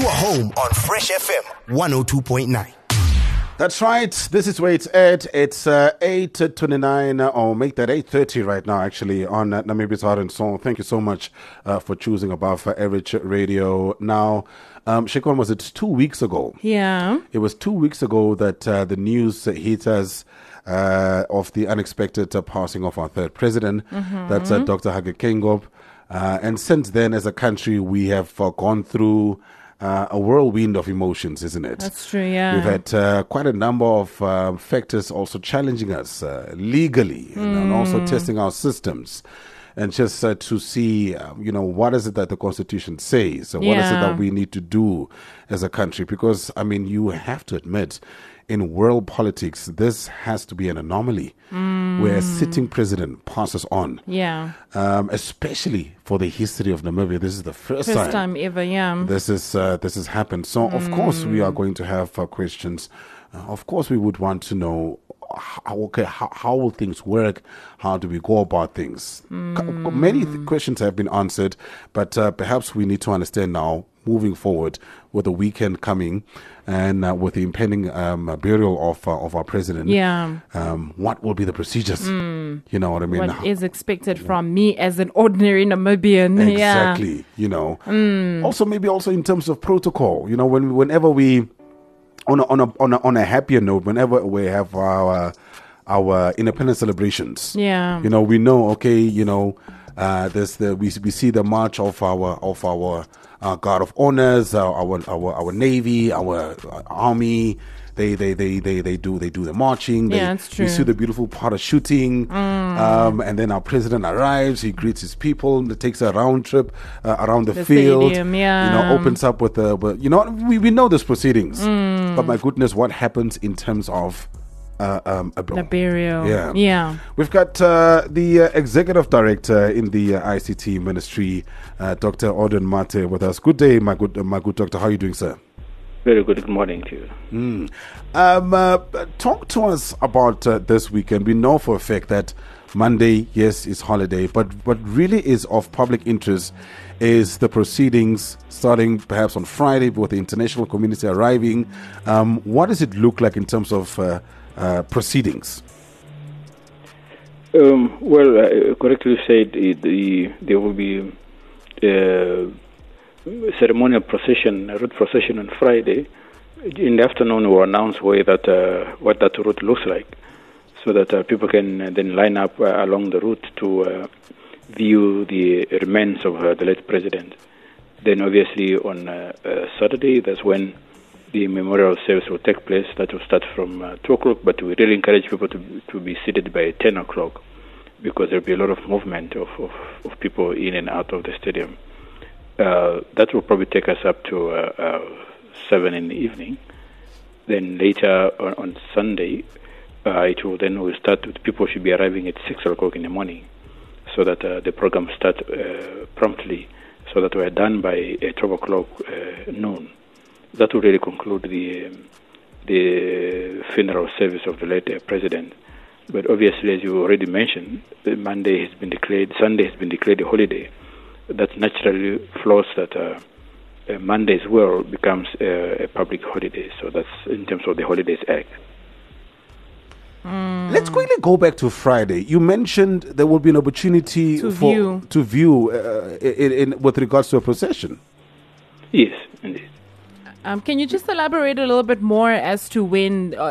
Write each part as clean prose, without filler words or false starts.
You are home on Fresh FM 102.9. That's right. This is where it's at. It's 8:29, or make that 8:30 right now, actually, on Namibia's Heart and Soul. Thank you so much for choosing Above Average Radio. Now, Shekwan, was it 2 weeks ago? Yeah. It was 2 weeks ago that the news hit us of the unexpected passing of our third president. That's Dr. Hage Geingob. And since then, as a country, we have gone through a whirlwind of emotions, isn't it? That's true, yeah. We've had quite a number of factors also challenging us legally and also testing our systems. And just to see, what is it that the Constitution says? What is it that we need to do as a country? Because, I mean, you have to admit, in world politics, this has to be an anomaly where a sitting president passes on. Yeah. Especially for the history of Namibia. This is the first time ever, yeah. This has happened. So, of course, we are going to have questions. Of course, we would want to know, how will things work? How do we go about things? Many questions have been answered, but perhaps we need to understand now, moving forward, with the weekend coming and with the impending burial of our president. Yeah. What will be the procedures? You know what I mean? What is expected from me as an ordinary Namibian? Exactly. Also, maybe also in terms of protocol. Whenever we on a happier note, whenever we have our independence celebrations, we know, we see the march of our guard of honors, our navy, our army. They do the marching. That's true. We see the beautiful parachuting, and then our president arrives. He greets his people. Takes a round trip around the field. Stadium, opens up with we know these proceedings. But my goodness, what happens in terms of the burial? Yeah. We've got the executive director in the ICT ministry, Dr. Auden Mate, with us. Good day, my good doctor. How are you doing, sir? Very good. Good morning to you. Talk to us about this weekend. We know for a fact that Monday, yes, is holiday, but what really is of public interest is the proceedings starting perhaps on Friday with the international community arriving. What does it look like in terms of proceedings? Correctly said, there will be ceremonial procession, a route procession on Friday. In the afternoon, we'll announce what that route looks like, so that people can then line up along the route to view the remains of the late president. Then, obviously, on Saturday, that's when the memorial service will take place. That will start from 2 o'clock, but we really encourage people to be seated by 10 o'clock, because there will be a lot of movement of people in and out of the stadium. That will probably take us up to 7 in the evening. Then later on Sunday, we'll start with people should be arriving at 6 o'clock in the morning, so that the program starts promptly, so that we're done by 12 o'clock noon. That will really conclude the funeral service of the late president. But obviously, as you already mentioned, Sunday has been declared a holiday. That naturally flows that Monday as well becomes a public holiday. So that's in terms of the Holidays Act. Let's quickly go back to Friday. You mentioned there will be an opportunity to view with regards to a procession. Yes, indeed. Can you just elaborate a little bit more as to where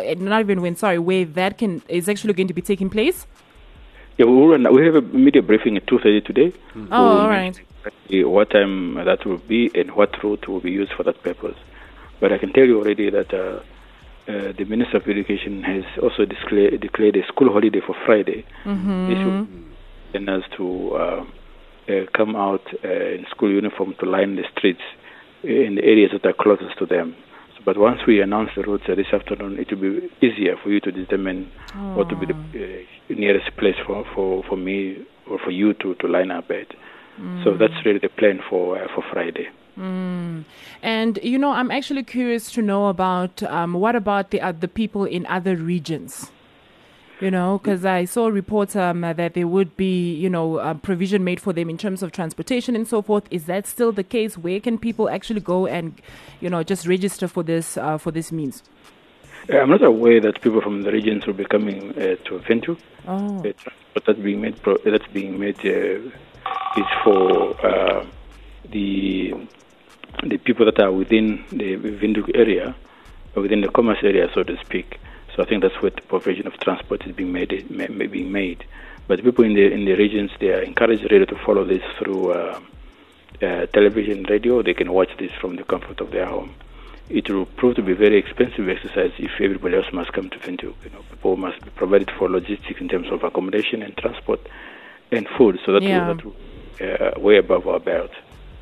that is actually going to be taking place? Yeah, we have a media briefing at 2:30 today. All right. Exactly what time that will be and what route will be used for that purpose. But I can tell you already that the Minister of Education has also declared a school holiday for Friday. This will send us to come out in school uniform to line the streets in the areas that are closest to them. But once we announce the routes this afternoon, it will be easier for you to determine what will be the nearest place for me or for you to line up at. So that's really the plan for Friday. And, I'm actually curious to know about what about the people in other regions? You know, because I saw reports that there would be, provision made for them in terms of transportation and so forth. Is that still the case? Where can people actually go and, just register for this means? I'm not aware that people from the regions will be coming to Windhoek. Oh. But that's being made is for the people that are within the Windhoek area, or within the commerce area, so to speak. So I think that's where the provision of transport is being made. But people in the regions, they are encouraged really to follow this through television, radio. They can watch this from the comfort of their home. It will prove to be a very expensive exercise if everybody else must come to Windhoek. People must be provided for logistics in terms of accommodation and transport and food. So that will way above our belt.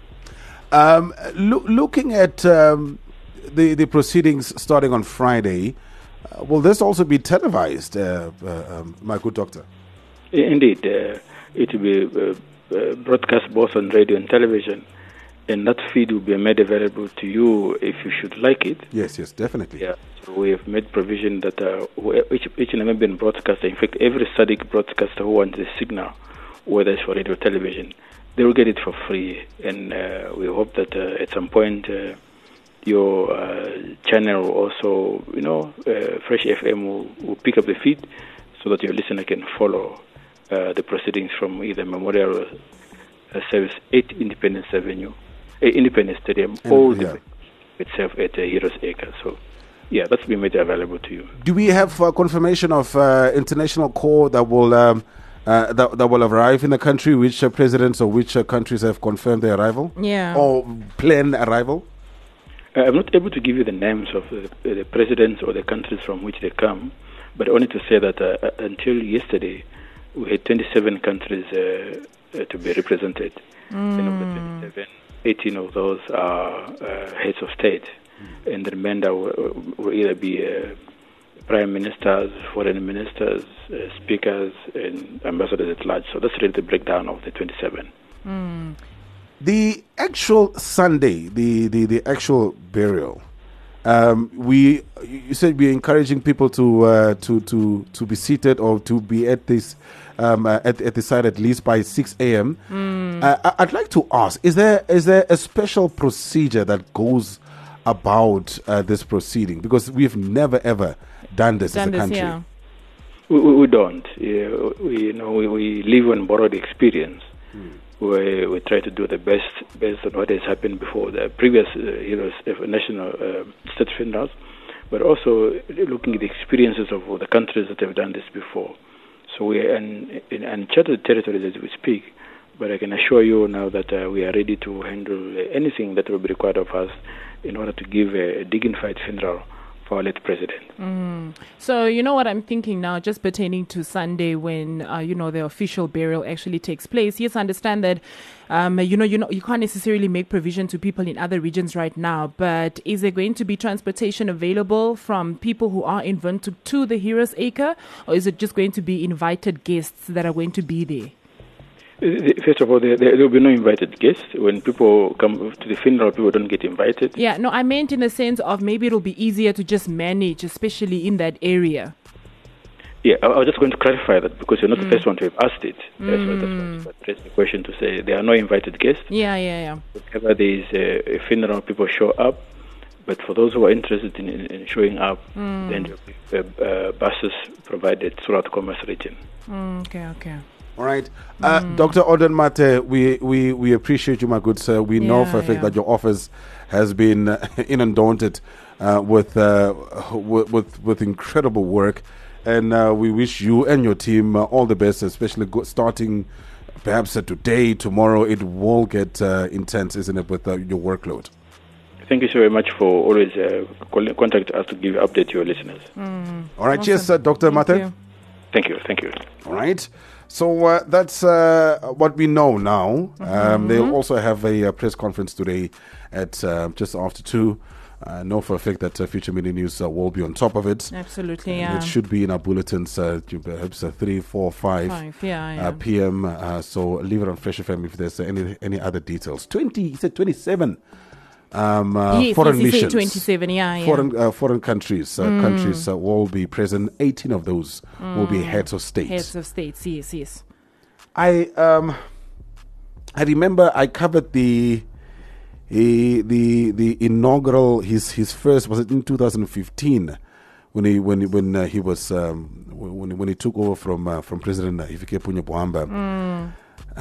Looking at the proceedings starting on Friday, will this also be televised, my good doctor? Indeed. It will be broadcast both on radio and television, and that feed will be made available to you if you should like it. Yes, definitely. Yeah. So we have made provision that each Namibian broadcaster, in fact, every SADC broadcaster who wants a signal, whether it's for radio or television, they will get it for free. And we hope that at some point your channel will also, Fresh FM will pick up the feed so that your listener can follow the proceedings from either Memorial Service 8 Independence Stadium or itself at Heroes Acre. So, that's been made available to you. Do we have confirmation of international corps that will that will arrive in the country? Which presidents or which countries have confirmed their arrival? Yeah. Or planned arrival? I'm not able to give you the names of the presidents or the countries from which they come, but only to say that until yesterday, we had 27 countries to be represented. And of the 27, 18 of those are heads of state, and the remainder will either be prime ministers, foreign ministers, speakers, and ambassadors at large. So that's really the breakdown of the 27. The actual Sunday, the actual burial. You said we're encouraging people to be seated or to be at this at the site at least by 6 a.m. I'd like to ask: Is there a special procedure that goes about this proceeding? Because we've never ever done this as a country. Yeah. We don't. We live on borrowed experience. Where we try to do the best based on what has happened before the previous national state funerals, but also looking at the experiences of the countries that have done this before. So we are in uncharted territories as we speak, but I can assure you now that we are ready to handle anything that will be required of us in order to give a dignified funeral for our late president. So you know what I'm thinking now, just pertaining to Sunday when the official burial actually takes place. Yes, I understand that you can't necessarily make provision to people in other regions right now, but is there going to be transportation available from people who are in Windhoek to the Heroes Acre, or is it just going to be invited guests that are going to be there? First of all, there will be no invited guests. When people come to the funeral, people don't get invited. Yeah, no, I meant in the sense of maybe it'll be easier to just manage, especially in that area. Yeah, I was just going to clarify that because you're not the first one to have asked it. That's why I addressed the question to say there are no invited guests. Yeah. Whenever there is a funeral, people show up. But for those who are interested in showing up, then there will be buses provided throughout the Commerce region. Okay. All right. Dr. Auden Mate, we appreciate you, my good sir. We know for a fact that your office has been inundated with incredible work. And we wish you and your team all the best, especially starting perhaps today, tomorrow. It will get intense, isn't it, with your workload? Thank you so very much for always contacting us to give update to your listeners. All right. Awesome. Cheers, Dr. Mate. Thank you. All right. So that's what we know now. They'll also have a press conference today at just after 2. Know for a fact that Future Media News will be on top of it. Absolutely, It should be in our bulletins perhaps 3, 4, 5 p.m. So leave it on Fresh FM if there's any other details. He said 27 Yes, foreign yes, he said missions. 27, yeah. Foreign countries will be present. 18 of those will be heads of state. Heads of states, yes. I remember I covered the inaugural his first, was it in 2015 when he was when he took over from President Hifikepunye Pohamba.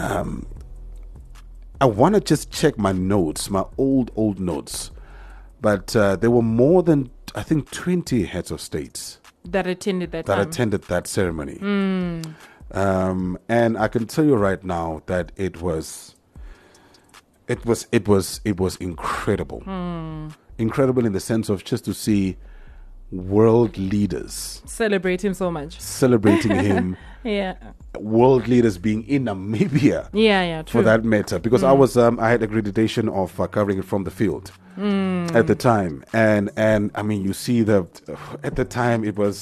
I want to just check my notes, my old notes, but there were more than, I think, 20 heads of states that attended that ceremony. And I can tell you right now that it was incredible. Incredible in the sense of just to see world leaders celebrating him. Yeah. World leaders being in Namibia. Yeah, true. For that matter, because I had accreditation of covering it from the field at the time, and I mean, you see at the time it was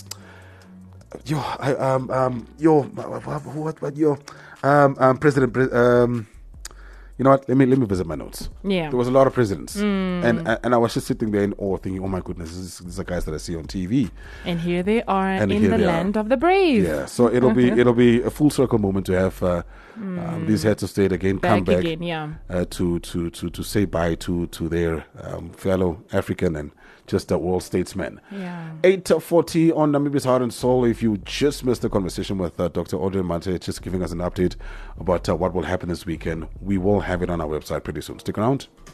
President. You know what? Let me visit my notes. Yeah, there was a lot of presidents, and I was just sitting there in awe, thinking, "Oh my goodness, these are guys that I see on TV." And here they are in the land of the brave. Yeah, so it'll be a full circle moment to have these heads of state again come back again, yeah. To say bye to their fellow African and just world statesmen. Yeah. 8:40 on Namibia's Heart and Soul. If you just missed the conversation with Dr. Audrey Mate, just giving us an update about what will happen this weekend, we will have it on our website pretty soon. Stick around.